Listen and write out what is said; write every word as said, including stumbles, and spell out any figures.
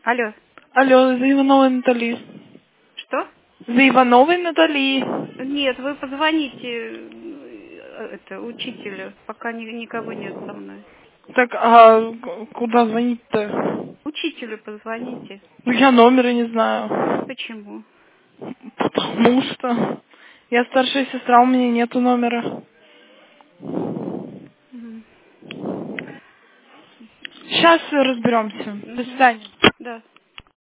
Алло. Алло, за Ивановой Натали. Что? За Ивановой Натали. Нет, вы позвоните э, это, учителю, пока ни- никого нет со мной. Так, а к- куда звонить-то? Учителю позвоните. Ну, я номера не знаю. Почему? Потому что я старшая сестра, у меня нету номера. Мгм. Сейчас разберемся. До Мгм. свидания. Да.